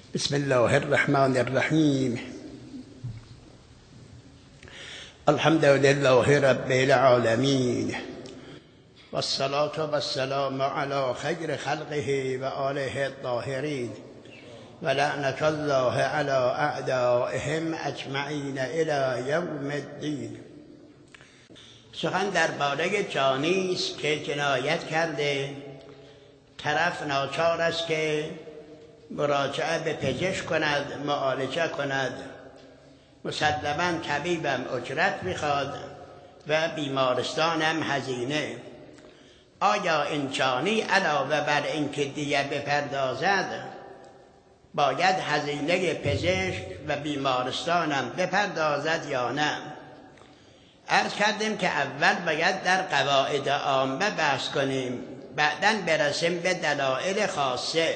بسم الله الرحمن الرحیم. الحمد لله رب العالمین و الصلاة و السلام علی خیر خلقه و آله الطاهرین و لعنت الله علی اعدائهم اجمعین الی یوم الدین. سخن درباره جانی است که جنایت کرده، طرف ناچار است که مراجعه به پزشک کند، معالجه کند. مسلماً طبیبم اجرت میخواد و بیمارستانم هزینه. آیا این جانی علاوه بر اینکه دیه بپردازد باید هزینه پزشک و بیمارستانم بپردازد یا نه؟ عرض کردیم که اول باید در قواعد عامه بحث کنیم، بعداً برسیم به دلایل خاصه.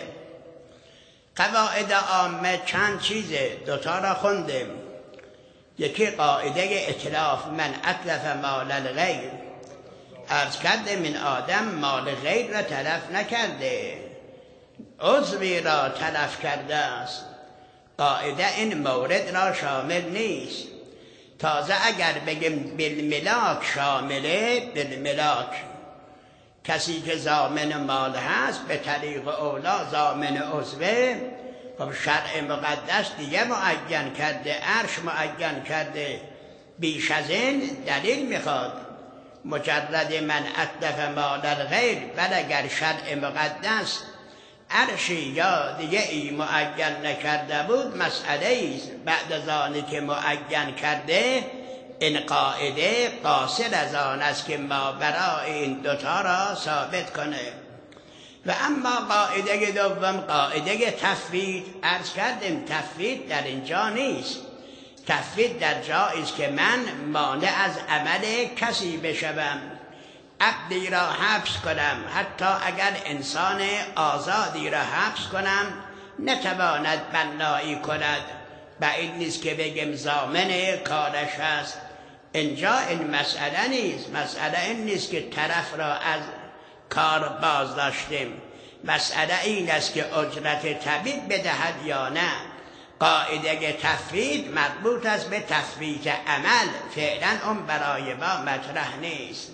قواعد عامه چند چیزه، دوتا را خوندیم. یکی قاعده اتلاف، من اتلف مال الغیر. عرض کردیم این آدم مال غیر را تلف نکرده، عضوی را تلف کرده است. قاعده این مورد را شامل نیست. تازه اگر بگیم بالملاک شامله، بالملاک کسی که ضامن مال هست به طریق اولا ضامن عضوه. خب شرع مقدس دیگه معین کرده، عرش معین کرده، بیش از این دلیل میخواد. مجرد من اتلف مال الغیر، بل اگر شرع مقدس عرشی یا دیگه ای معین نکرده بود مسئله است. بعد از آنی که معین کرده، این قاعده قاصر از آن است که ما برای این دوتا را ثابت کنه. و اما قاعده دوم، قاعده تفویض. عرض کردیم تفویض در اینجا نیست. تفویض در جایی است که من مانع از عمل کسی بشوم، عبدی را حبس کنم، حتی اگر انسان آزادی را حبس کنم نتواند بنایی کند. بعید نیست که بگیم ضامن کارش هست. اینجا این مسئله نیست. مسئله این نیست که طرف را از کار باز داشتیم. مسئله این است که اجرت طبیب بدهد یا نه. قاعده تفویض مربوط است به تفویض عمل، فعلا اون برای ما مطرح نیست.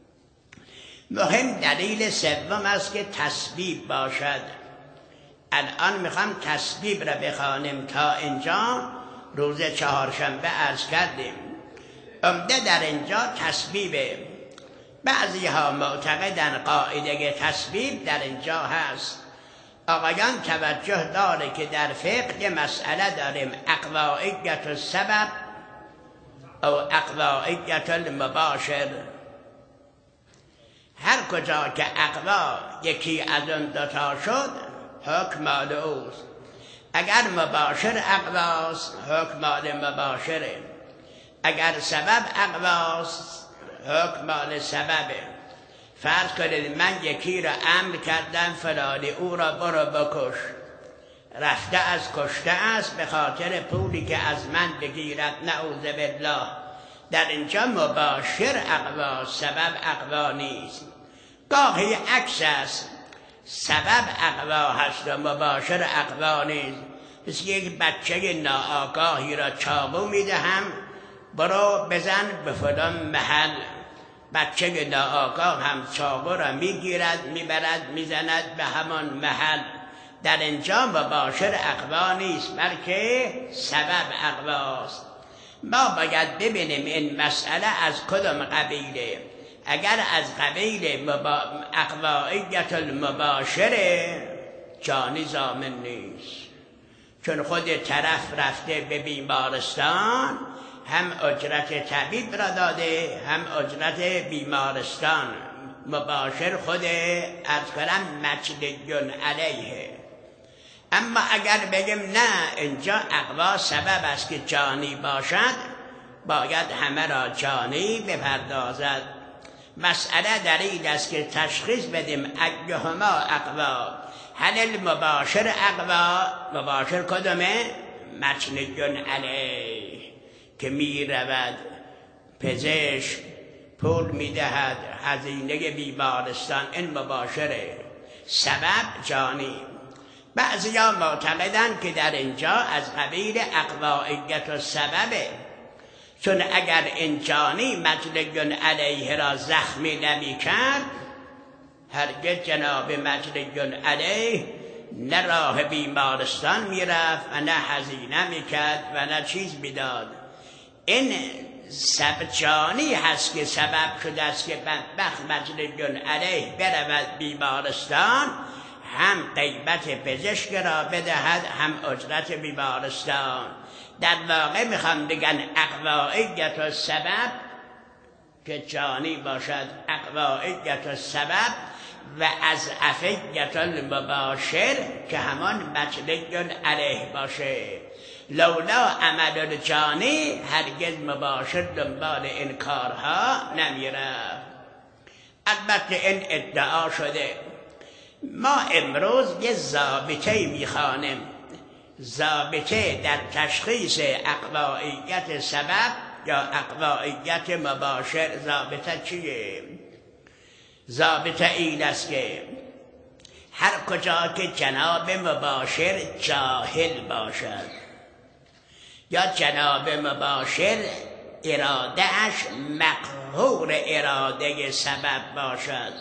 مهم دلیل سوم است که تسبیب باشد. الان میخوام تسبیب را بخوانیم. تا اینجا روز چهارشنبه عرض کردیم عمده در اینجا تسبیبه. بعضی ها معتقدن قاعده تسبیب در اینجا هست. آقایان توجه داره که در فقه مسئله داریم، اقواعیت السبب او اقواعیت المباشر. هر کجا که اقوا یکی از اون دوتا شد حکم مال اوست. اگر مباشر اقواست حکم مال مباشره، اگر سبب اقواست حکم مال سببه. فرض کنید من یکی را امر کردم فلانی او را برو بکش، رفته از کشته است به خاطر پولی که از من بگیرد، نعوذ بالله. در اینجا مباشر اقوا، سبب اقوا نیست. گاهی عکس است، سبب اقوا هست و مباشر اقوا نیست. مثل یک بچه ناآگاهی را چاقو میدهم برو بزن به فلان محل. بچه ناآگاه هم چاقو را میگیرد میبرد میزند به همان محل. در اینجا مباشر اقوا نیست بلکه سبب اقواست. ما باید ببینیم این مسئله از کدام قبیله. اگر از قبیل اقواعیت المباشره جانی ضامن نیست، چون خود طرف رفته به بیمارستان، هم اجرت طبیب را داده هم اجرت بیمارستان. مباشر خود از کنم مجنیون علیه. اما اگر بگیم نه اینجا اقوا سبب است که جانی باشد، باید همه را جانی بپردازد. مسئله در این است که تشخیص بدیم ایهما اقوا. هل المباشر اقوا؟ مباشر کدومه؟ مجنیون علیه، که می رود پزشک پول می دهد هزینه بیمارستان، این مباشره. سبب جانی. بعضیا معتقدن که در اینجا از قبیل اقوائیت و سببه، چون اگر این جانی مجنی علیه را زخمی نمی کرد هرگز جناب مجنی علیه نه راه بیمارستان می رفت و نه هزینه می کرد و نه چیز می داد. این جانی هست که سبب شده است که بدبخت مجنی علیه برود بیمارستان، هم غیبت پزشک را بدهد هم اجرت بیمارستان. در واقع میخوام بگن اقوائیت و سبب که جانی باشد، اقوائیت و سبب و از افیت المباشر که همان مجنی علیه باشه. لولا عمل جانی هرگز مباشر دنبال این کارها نمیرفت. البته این ادعا شده. ما امروز یه ضابطه میخوانیم، ضابطه در تشخیص اقوائیت سبب یا اقوائیت مباشر. ضابطه چیه؟ ضابطه این است که هر کجا که جناب مباشر جاهل باشد یا جناب مباشر ارادهش مقهور اراده سبب باشد،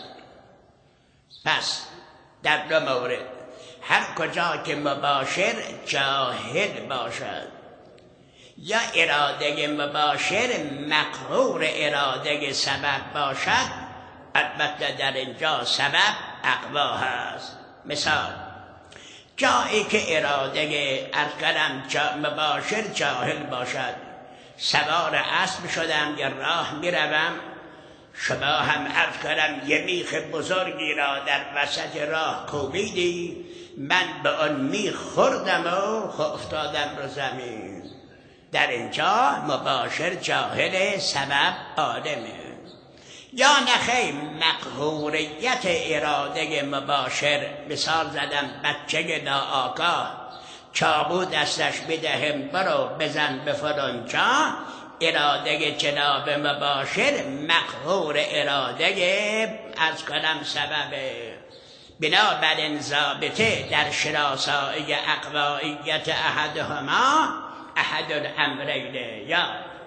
پس در دو مورد، هر کجا که مباشر جاهل باشد یا اراده مباشر مقهور اراده سبب باشد، البته در اینجا سبب اقوا هست. مثال جایی که اراده ارکرم مباشر جاهل باشد، سوار اسب شدم یا راه میروم، شما هم عرض کردم یه میخ بزرگی را در وسط راه کوبیدی، من به آن میخ خوردم و افتادم رو زمین. در اینجا مباشر جاهل، سبب عالمه. یا نخیر مقهوریت اراده مباشر، مثال زدم بچه ناآگاه چاقو دستش بدهم برو بزن به فلان جا، اراده جناب مباشر مقهور اراده از کنم سببه. بنابراین ضابطه در شناسایی اقوائیت احدهما احد الامرین، یا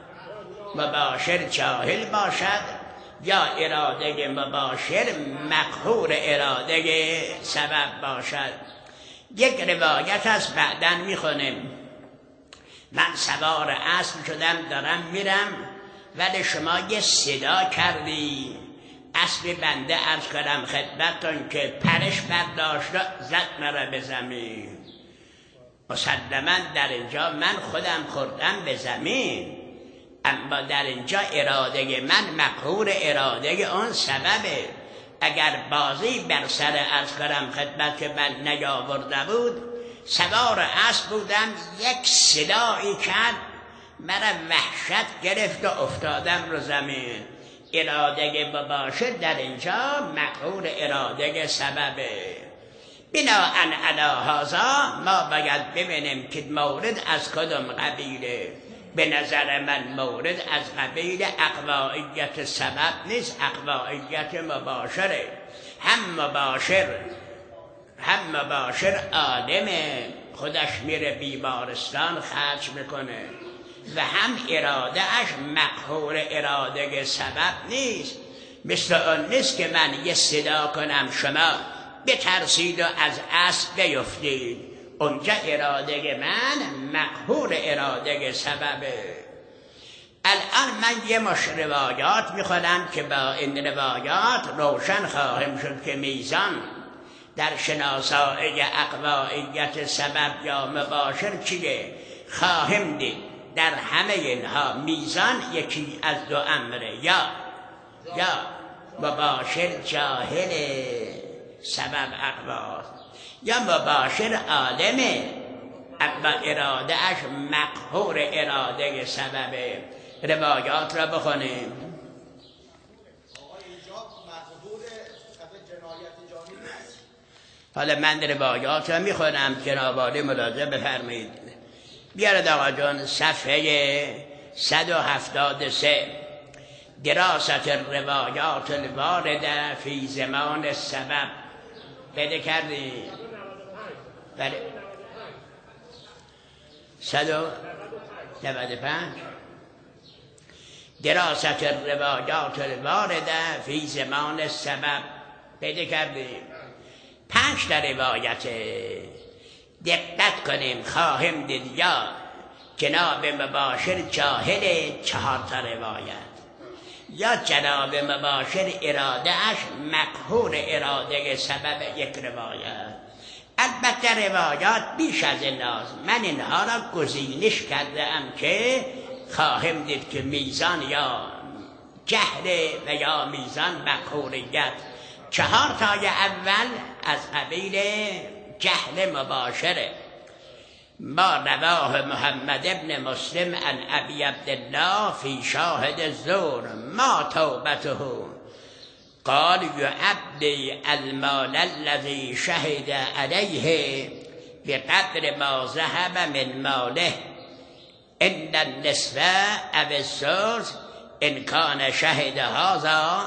مباشر جاهل باشد یا اراده مباشر مقهور اراده سبب باشد. یک روایت از بعدن میخونیم. من سوار اسب شدم دارم میرم، ولی شما یه صدا کردی، اسب بنده عرض کردم خدمتتون که پرش برداشت زد مرا به زمین. مسلما در اینجا من خودم خوردم به زمین، اما در اینجا اراده من مقهور اراده اون سببه. اگر بازی بر سر عرض کردم خدمت که من نیاورده بود، سوار اسب بودم، یک صدایی کرد مرا وحشت گرفت و افتادم رو زمین. اراده مباشر در اینجا مقهور اراده سببه. بناءً علی هذا ما باید ببینیم که مورد از کدام قبیله. به نظر من مورد از قبیل اقوائیت سبب نیست، اقوائیت مباشره. هم مباشر آدمه، خودش میره بیمارستان خرج میکنه، و هم اراده اش مقهور اراده سبب نیست. مثل اون نیست که من یه صدا کنم شما بترسید و از اسب بیفتید، اونجا اراده من مقهور اراده سببه. الان من یه مش روایات میخونم که با این روایات روشن خواهیم شد که میزان در شناسایی اقوائیت سبب یا مباشر چیه. خواهیم دید در همه اینها میزان یکی از دو امره، یا مباشر جاهل سبب اقواست، یا مباشر آدمه اما اراده اش مقهور اراده سببه. روایات را بخونیم. حالا من روایات را میخونم، جناب عالی ملاحظه بفرمایید. بیارد آقا جان صفحه 173. دراست روایات الوارده فی زمان سبب. بده کردی بله 195 دراست روایات الوارده فی زمان سبب پیدا کردیم 5 تا روایت دقت کنیم خواهیم دید یا جناب مباشر جاهل 4 تا روایت یا جناب مباشر اراده اش مقهور اراده سبب یک روایت. البته روایات بیش از این است، من اینها را گزینش کردم که خواهیم دید که میزان یا جهل و یا میزان مقهوریت. 4 تای اول از قبیل جهل مباشره. ما رواه محمد ابن مسلم عن ابی عبدالله فی شاهد الزور ما توبته قال یعبدی المال الذي شهد علیه بقدر ما ذهب من ماله ان النصف او الثلث ان کان شهد هذا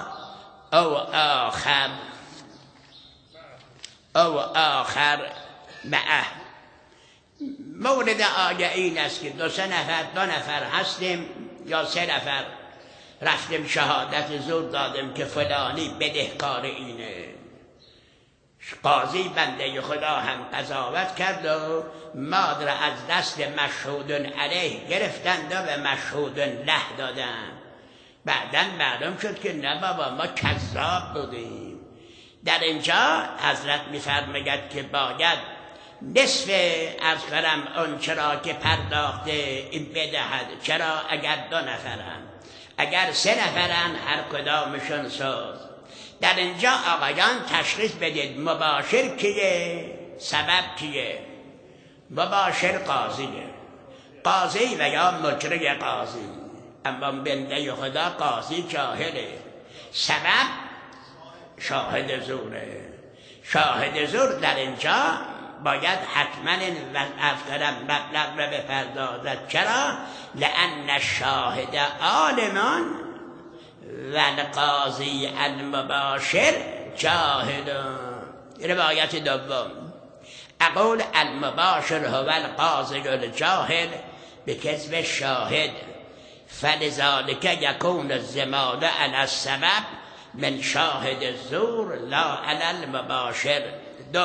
او آخر معه. مورد آیه این است که 2 نفر هستیم یا 3 نفر رفتیم شهادت زور دادیم که فلانی بدهکار اینه. قاضی بنده خدا هم قضاوت کرد و ماد را از دست مشهود علیه گرفتند و به مشهود له دادن. بعداً معلوم شد که نه بابا ما کذاب بودیم. در اینجا حضرت می‌فرماید که باید نصف از کرم اون چرا که پرداخته این بدهد. چرا؟ اگر 2 نفرن، اگر 3 نفرن هر کدامشون سوز. در اینجا آقایان تشخیص بدید مباشر کیه، سبب کیه. مباشر قاضیه، قاضی و یا مجری قاضی، اما بنده خدا قاضی جاهله. سبب شاهد زوره. شاهد زور در اینجا باید حتما مبلغ را بپردازد. چرا؟ لأن الشاهد عالمان و القاضی المباشر جاهل. روایت دوم اقول المباشر هو القاضی الجاهل بکذب الشاهد فلذلك يكون الزمال على السبب من شاهد الزور لا على المباشر. 2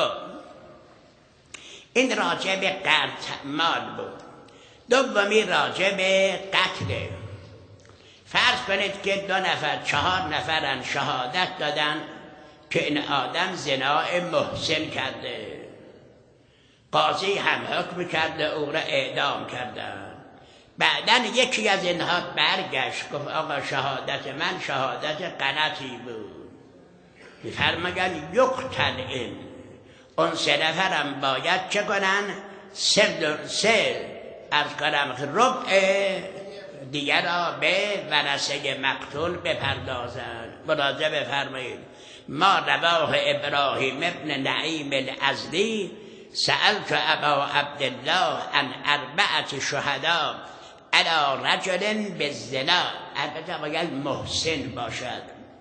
این راجع به قطع مال بود. دومی راجع به قتل. فرض کنید که 2 نفر 4 نفرن شهادت دادن که این آدم زنا محسن کرده. قاضی هم حکم کرده او را اعدام کردن. بعدن یکی از اینها برگشت گفت آقا شهادت من شهادت غلطی بود. می‌فرماید یقتل این. اون 3 نفرم باید چه کنن؟ 3 از کنم ربع دیگر را به ورثه مقتول بپردازند. مراجعه بفرمایید. ما رواه ابراهیم ابن نعیم الازدی سألت ابا عبدالله عن 4 شهداء علی رجل بالزنا. البته باید محسن باشد.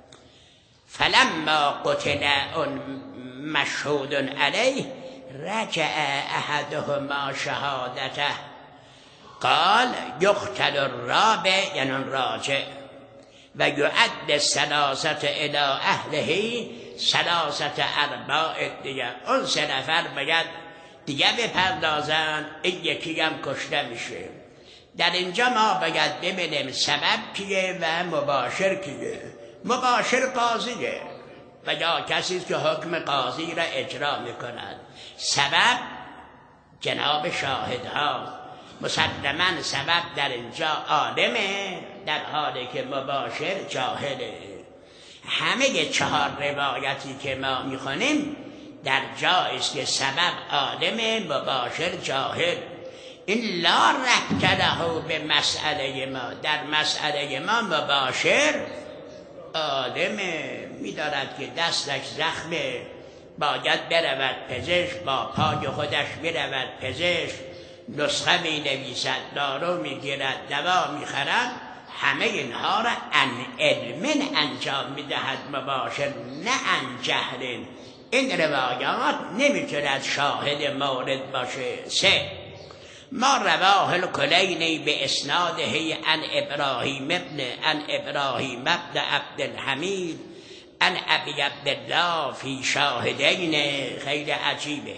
فلما قتل مشهود علیه رجع احدهما شهادته قال یقتل الرابع یعنی راجع و یعد 3 الى اهله 3 ارباع دیگه. اون 3 نفر باید دیگه بپردازن. این یکی هم کشته میشه. در اینجا ما باید ببینیم سبب کیه و مباشر کیه. مباشر قاضیه و یا کسی که حکم قاضی را اجرا میکند. سبب جناب شاهدها. مسلماً سبب در اینجا عالمه در حالی که مباشر جاهله. همه 4 روایتی که ما میخونیم در جایی است که سبب عالمه مباشر جاهل. این لا ربط له به مسئله ما. در مسئله ما مباشر عالمه. می‌دارد که دستش زخمه باید برود پزشک، با پای خودش برود پزشک، نسخه می‌نویسد، دارو می‌گیرد، دوا می‌خرد. همه اینها را عن علم انجام می‌دهد مباشر، نه عن جهل. این روایات نمیتوند شاهد مورد باشه. 3 ما رواه الکلینی به اسناده عن ابراهیم ابن عبدالحمید عن ابی عبدالله فی شاهدین. خیلی عجیبه.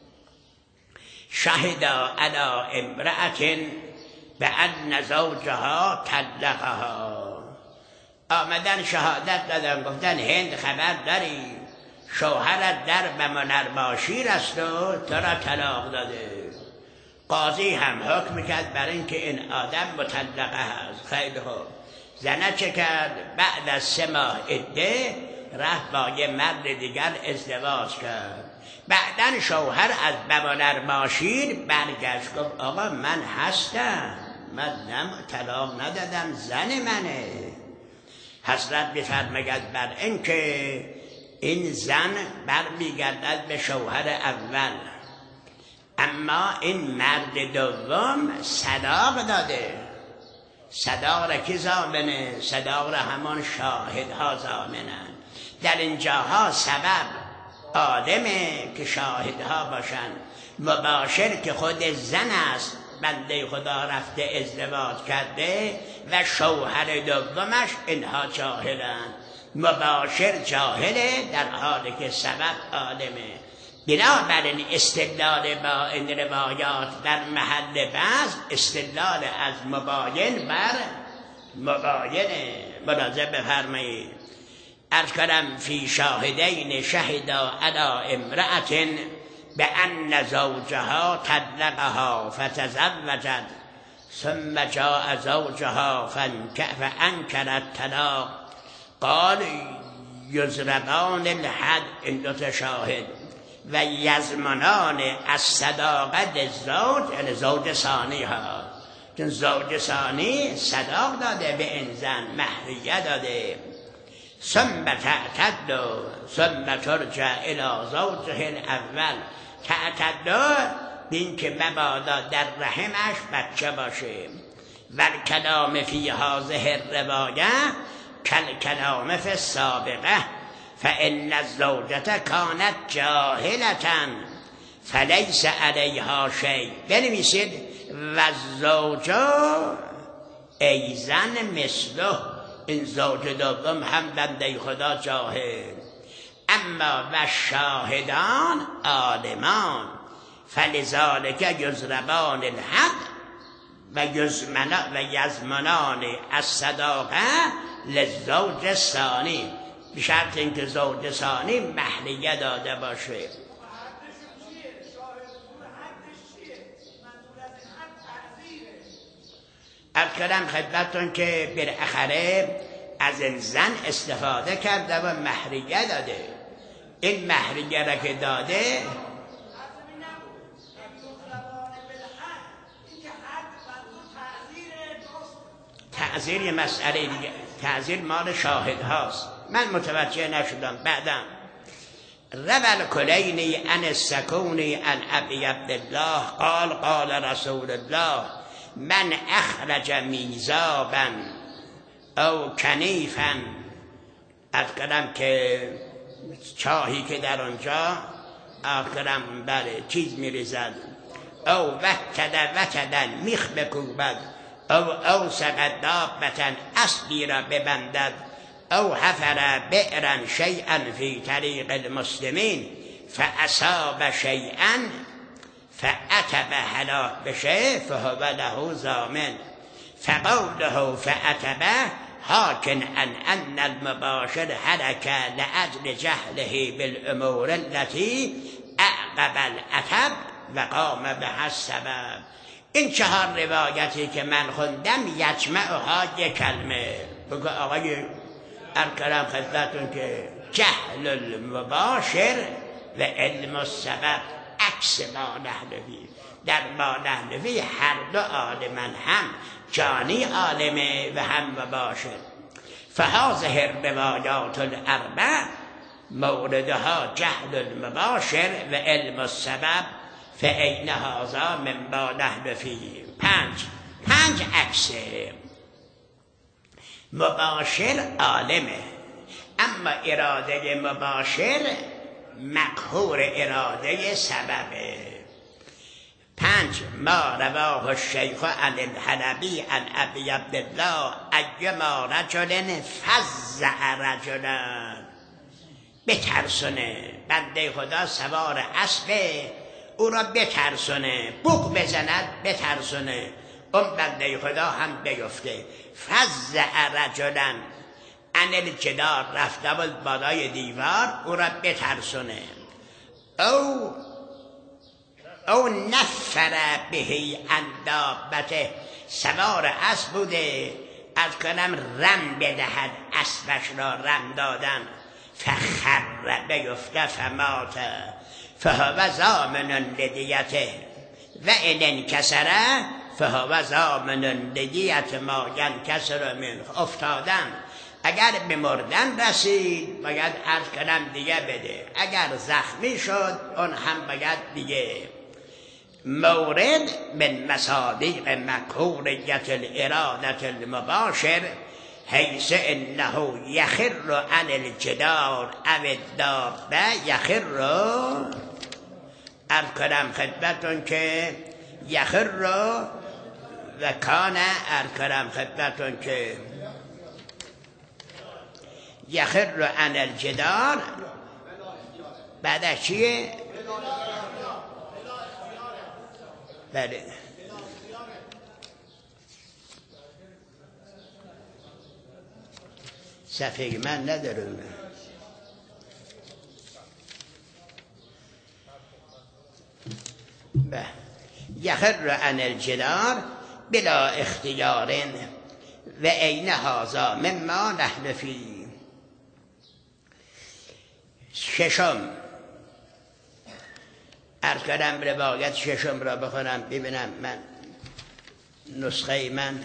شهد علی امرأة بأن زوجها طلقها. آمدن شهادت دادن، گفتن هند خبر داری شوهرت در بمنرباشیر است و تو را طلاق داده. قاضی هم حکم کرد بر اینکه این آدم مطلقه هست. خیلی خوب. زنه چه کرد؟ بعد از 3 ماه عده رفت با یه مرد دیگر ازدواج کرد. بعدن شوهر از بمنرباشیر برگشت گفت آقا من هستم، من طلاق ندادم، زن منه. حضرت بفرماید بر اینکه این زن برمیگردد به شوهر اول، اما این مرد دوم صداق داده. صداق را کی ضامنه؟ صداق را همان شاهدها ضامنن. در اینجاها سبب آدمه که شاهدها باشن. مباشر که خود زن است، بنده خدا رفته ازدواج کرده و شوهر دومش اینها جاهلن. مباشر جاهله در حالی که سبب آدمه. بنابراین استدلال با این روایات در محل بعض استدلال از مباین بر مباینه. ملاحظه بفرمایید. عرض کردم فی شاهدین شهدا علی امرأة بأن زوجها طلقها فتزوجت ثم جاء زوجها فانکر الطلاق قال یضربان الحد. این 2 شاهد و یضمنان از صداقت زوج، یعنی زوج ثانی ها، چون زوج ثانی صداق داده به این زن، مهریه داده. ثم تعتد ثم ترجع الى زوجه الاول. تعتد بین که مبادا در رحمش بچه باشه. و کلام فی هذه الروایه کلام فی السابقه فإن الزوجة كانت جاهلة فليس عليها شيء. بنویسید و الزوجه ای زن مثله. این زوج دوم هم بنده خدا جاهل. اما و شاهدان عالمان فلذلك یضربان الحد و یضمنان الصداقه للزوج الثانی، به شرط اینکه زوج ثانی مهریه داده باشه. عرض کردم خدمتتون که بالاخره از این زن استفاده کرده و مهریه داده. این مهریه را که داده تعزیر یه مسئله دیگه، تعزیر مال شاهد هاست. من متوجه نشدم. بعدم روى الکلینی عن السکونی عن ابی عبدالله قال قال رسول الله من اخرج میزابا او کنیفا. از کلم که چاهی که در آنجا آخرم بله چیز میریزد، او وتدن میخ بکوبد، او سقد دابتن اسبی را ببندد، او حفر بئرا شیئا فی طریق المسلمین فاصاب شیئا فعتب هلاک بشه فهو له ضامن. فقوله فعتب حاکن ان المباشر هلك لاجل جهله بالامور التي اعقب العتب و قام بها السبب. این 4 روایتی که من خوندم یجمعها یک کلمه. بگو آقای ارکرم خدمتون که جهل المباشر و علم السبب عکس ما نحنفی. در ما نحنفی هر 2 عالمن، هم جانی عالمه و هم مباشر. فهذه الروایات الاربع موردها جهل المباشر و علم السبب فأین هذا من ما نحنفی. 5 عکسه. مباشر عالمه، اما اراده مباشر مقهور اراده سببه. 5 ما رواه الشیخ عن الحلبی عن ابی عبدالله ایما رجل فزع رجلا، بترسونه بنده خدا سوار اسبه او را بترسونه، بوق بزند بترسونه، اون بنده خدا هم بیفته. فزع رجلا عن الجدار، رفته بود بالای دیوار او را بترسونه. او نفر بهی عن دابته، سوار اسب بوده از کنم رم بدهد اسبش را رم دادن، فخر بیفته فمات فهو ضامن لدیته و ان انکسر فهو ضامن لدیت ما ینکسر منه. افتادن اگر به مردن رسید باید عرض کنم دیگه بده، اگر زخمی شد اون هم باید دیگه. مورد من مصادیق مقهوریت الارادة المباشر حیث انه یخر عن الجدار او الدابه، یخر عرض کنم خدمتون که یخر و کان، عرض کنم خدمتون که یخر عن الجدار بعدش چیه؟ بله صفحه من ندارم. یخر عن الجدار بلا اختیار و عین هذا مما نحن فی. 6 عرض کردم روایت 6 را بخونم ببینم من نسخه من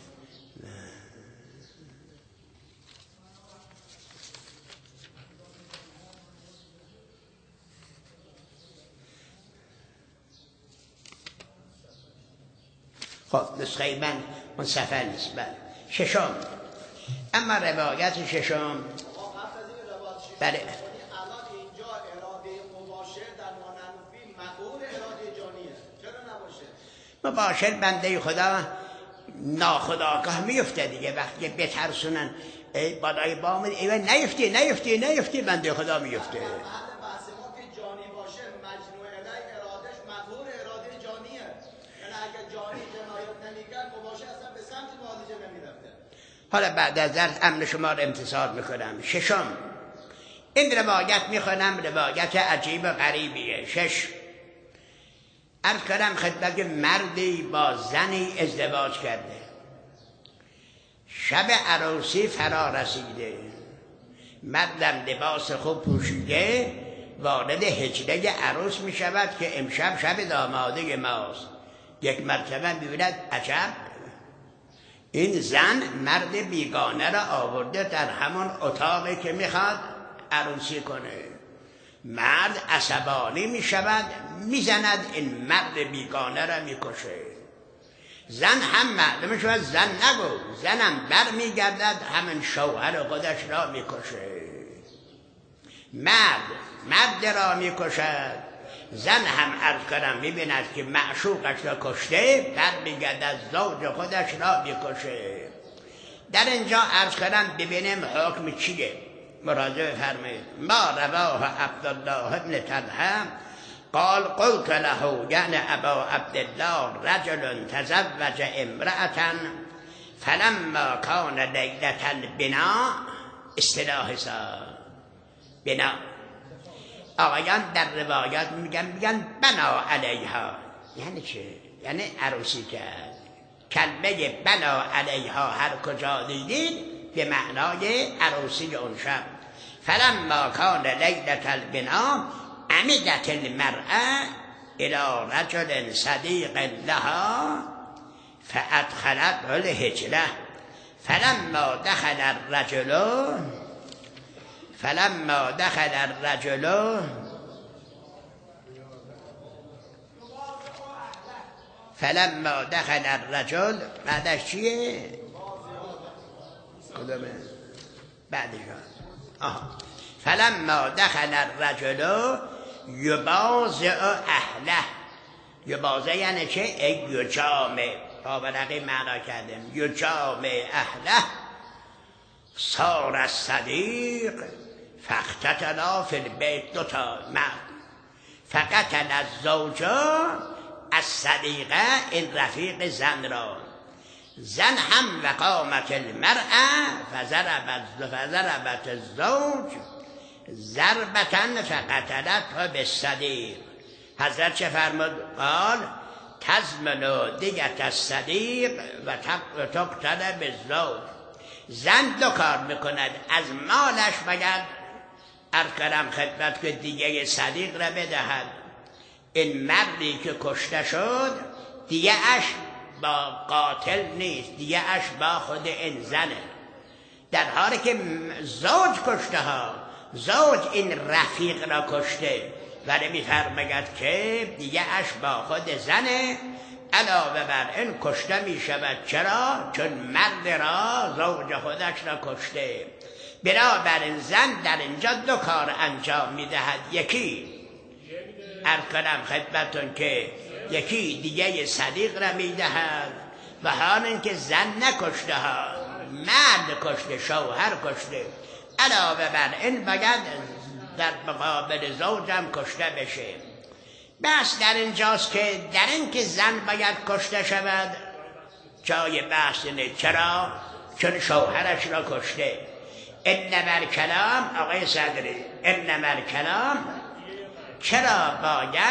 خب نسخه من اون صفحه نیست. بله 6 اما روایت 6 بله مباشر بنده خدا ناخودآگاه میفته دیگه، وقتی بترسونن بالای بام ایوه نیفتی بنده خدا میفته. بحث ما که جانی باشه مجموع ارادش مقهور اراده جانیه، یعنی اگه جانی جنایت نمیکرد مباشر اصلا به سمت نادیجه نمیرفته. حالا بعد از درس امر شما رو امتثال میکنم. 6 این روایت میخونم، روایت عجیب و غریبیه. 6 عرض کردم خدمت مردی با زنی ازدواج کرده، شب عروسی فرا رسیده، مردم لباس خوب پوشیده وارد حجره عروس می شود که امشب شب داماده ماست. یک مرتبه می‌بیند عجب، این زن مرد بیگانه را آورده در همون اتاقی که میخواد عروسی کنه. مرد عصبانی می شود، می زند این مرد بیگانه را می کشه. زن هم معلوم شود زن نگو، زنم بر می گردد همین شوهر خودش را می کشه. مرد را می کشد، زن هم عرض کنم می بیند که معشوقش را کشته، بر می گردد زوج خودش را می کشه. در اینجا عرض کنم ببینیم حکم چیه. مراجعه فرمایید. ما رواه عبدالله ابن طلحه قال قلت له یعنی ابا عبدالله رجل تزوج امرأة فلما کان لیلة البناء، اصطلاح بنا آقایان در روایات میگن بنا علیها، یعنی چه؟ یعنی عروسی کرد. کلمه بنا علیها هر کجا دیدید به معنای عروسی اون شب. فلما کان لیلة البناء عمدت المرأة الى رجل صدیق لها فادخلته الحجرة فلما دخل الرجل بعدش چیه؟ کدامه؟ بعدش فلما دخل الرجل یبازع اهله. یبازع یعنی چه؟ یجامع. آورقی معنا کردیم. یجامع اهله صار الصدیق فاقتتلا فی البیت. دوتا مرد. فقتل الزوج الصدیقه، این رفیق زن را. زن هم وقامت المرأة فضربت الزوج ضربة فقتلته بالصدیق. حضرت چه فرمود؟ قال تضمن دیت الصدیق و تقتل بالزوج. زن دو کار میکند، از مالش باید ارکرم خدمت که دیگه صدیق را بدهد. این مردی که کشته شد دیگه اش با قاتل نیست، دیگه اش با خود این زنه. در حالی که زوج کشته ها، زوج این رفیق را کشته، ولی میفرماید که دیگه اش با خود زنه. علاوه بر این کشته می شود. چرا؟ چون مرد را، زوج خودش را کشته. بنابراین زن در اینجا دو کار انجام می دهد. یکی ارکنم خدمتون که یکی دیگه صدیق را می دهد و حال اینکه زن نکشته ها، مرد کشته، شوهر کشته. علاوه بر این باید در مقابل زوجم کشته بشه. بحث در اینجاست که در این که زن باید کشته شود جای بحث نه. چرا؟ چون شوهرش را کشته. انما الکلام آقای صدری، انما الکلام چرا باید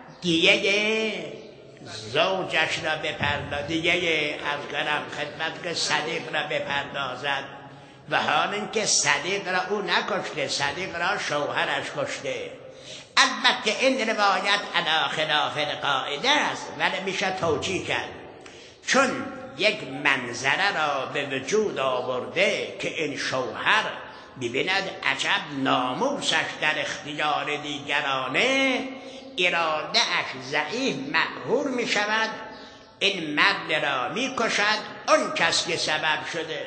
دیگه زوجش را بپردازد، دیگه از کنم خدمت که صدیق را بپردازد و حال اینکه صدیق را او نکشته، صدیق را شوهرش کشته. البته این روایت علی خلاف القاعده است ولی میشه توجیه کرد، چون یک منظره را به وجود آورده که این شوهر ببیند عجب ناموسش در اختیار دیگرانه، اراده اش ضعیف مقهور می شود، این مرد را می کشد اون کس که سبب شده.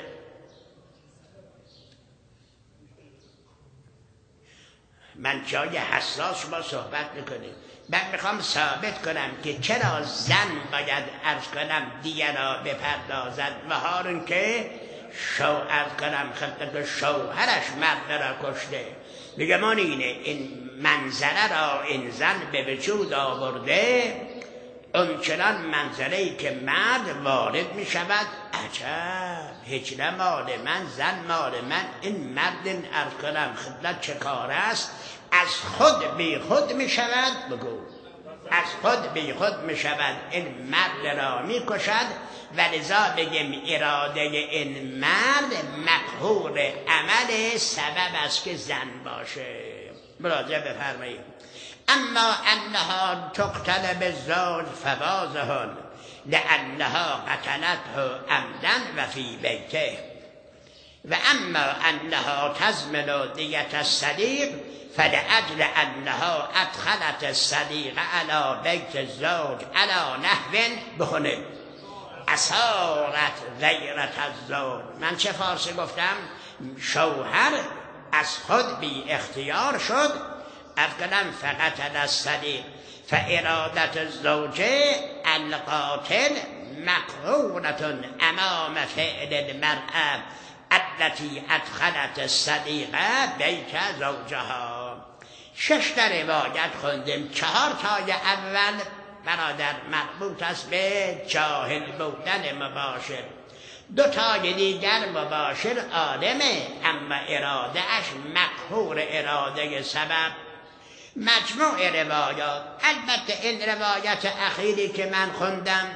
من جای حساس شما صحبت میکنیم. من میخوام ثابت کنم که چرا زن باید عرض کنم دیگه را بپردازد و هارون که عرض کنم خدمت شوهرش مرد را کشته. میگه من اینه این منظره را این زن به وجود آورده، اونچنان منظره‌ای که مرد وارد میشود. عجب، هیچ نه مال من، زن مال من، این مرد عرض کنم خدمت چه کار است؟ از خود بی خود می شود. بگو از خود بی خود می شود، این مرد را می کشد و لذا بگیم اراده این مرد مقهور عمل سبب است که زن باشه. مراجعه بفرمایید. اما انها تقتل بالزوج فواضح لانها قتلته عمدا و فی بیته و اما انها تضمن دیت الصدیق فلأجل انها ادخلت الصدیق علی بیت الزوج علی نحو بخونه اثارت غیرت الزوج. من چه فارسی گفتم؟ شوهر از خود بی اختیار شد، افقدم فقط الصدیق فارادت الزوج القاتل مقرونة امام فعل المرأة التي ادخلت الصدیقه بیت زوجها. 6 تا روایت خوندیم. 4 تای اول برادر مربوط است به جاهل بودن مباشر، 2 تای دیگر مباشر عالمه اما اراده اش مقهور اراده سبب. مجموع روایات، البته این روایت اخیری که من خوندم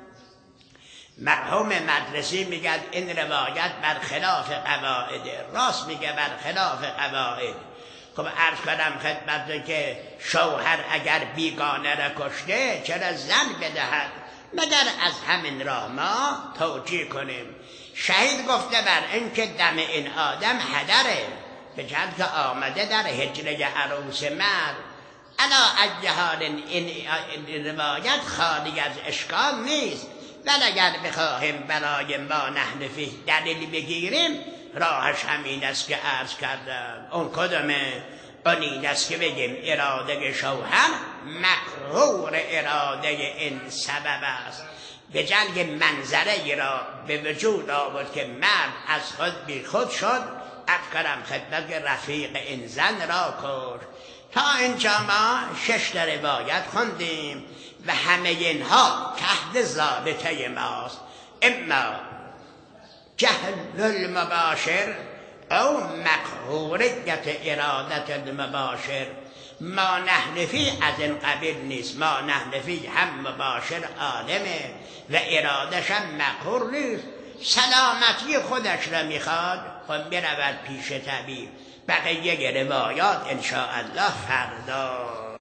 مرحوم مدرسی میگه این روایت برخلاف قواعد، راست میگه برخلاف قواعد. خب عرض کنم خدمت که شوهر اگر بیگانه را کشته چرا زن بدهد؟ مگر از همین راه ما توجیه کنیم. شهید گفته بر این که دم این آدم هدره، به جهت که آمده در هجره عروس مرد. علا اجهال این روایت خالی از اشکال نیست، ولی اگر بخواهیم برای ما نحن فیه دلیل بگیریم راهش همین است که عرض کردم. اون کدومه؟ اون این است که بگیم اراده شوهر مقهور اراده این سبب است. به جنگ منظره ای را به وجود آورد که مرد از خود بی خود شد، افکرم خدمت رفیق این زن را کرد. تا اینجا ما 6 روایت خوندیم و همه اینها تحت ضابطه ماست. اما جهل المباشر او مقهوریت ارادت المباشر. ما نحنفی از این قبیل نیست. ما نحنفی هم مباشر عالمه و ارادش هم مقهور نیست، سلامتی خودش را میخواد، خود برود پیش طبیب. بقیه روایات انشاءالله فردا